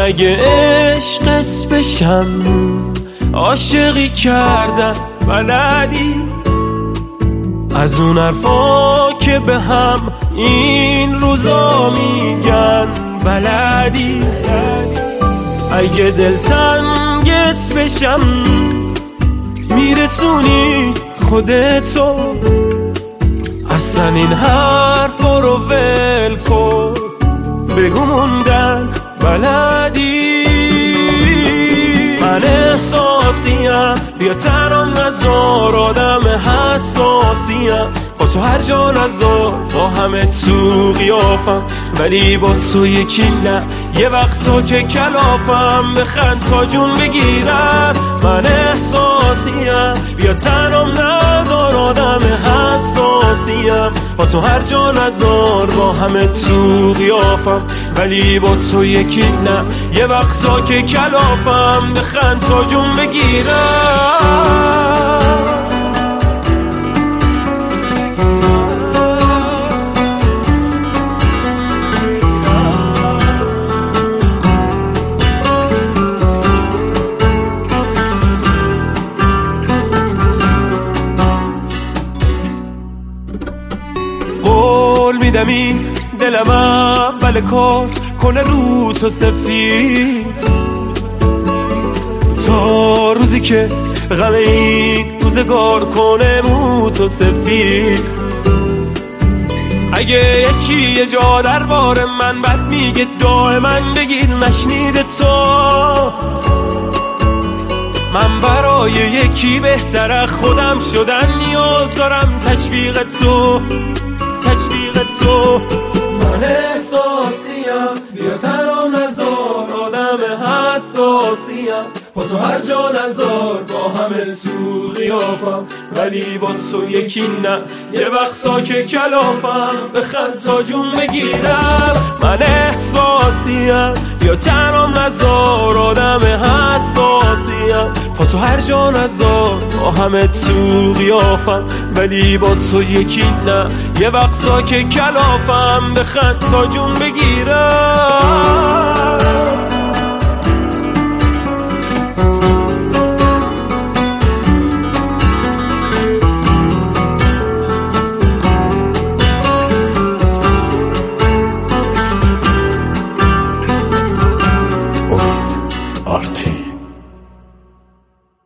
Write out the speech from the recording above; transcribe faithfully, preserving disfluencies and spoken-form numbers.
اگه عشقت بشم عاشقی کردن بلدی، از اون حرفا که به هم این روزا میگن بلدی. اگه دلتنگت بشم میرسونی خودتو، اصلا این حرفا رو ول کن، بگو موندن بلدی. من احساسیم، بیا تنم نذار، آدم حساسیم، با تو هر جا نذار، با همه تو قیافم، ولی با تو یکی نه. یه وقتا که کلافم بخند تا جون بگیرم. من احساسیم، بیا تنم نذار، آدم حساسیم، با تو هر جا نذار، با همه تو قیافم، ولی با تو یکی نه. یه وقتا که کلافم بخند تا جون بگیرم. قول میدم این دلم اول کار کنه رو تو سفید، تا روزی که غم این روزگار کنه مو تو سفید. اگه یکی یه جا در بار من بد میگه دائما بگیر نشنیده تو. من برای یکی بهتر خودم شدن نیاز دارم تشویق تو، تشویق تو. من احساسیم، بیا تنم نذار، آدم حساسیم، با تو هر جا نذار، با همه تو قیافم، ولی با تو یکی نه. یه وقتا که کلافم بخند تا جون بگیرم. من احساسیم، بیا تنم نذار، آدم حساسیم، با تو هر جا نذار، با همه تو قیافم، ولی با تو یکی نه. یه وقتا که کلافم بخند تا جون بگیرم.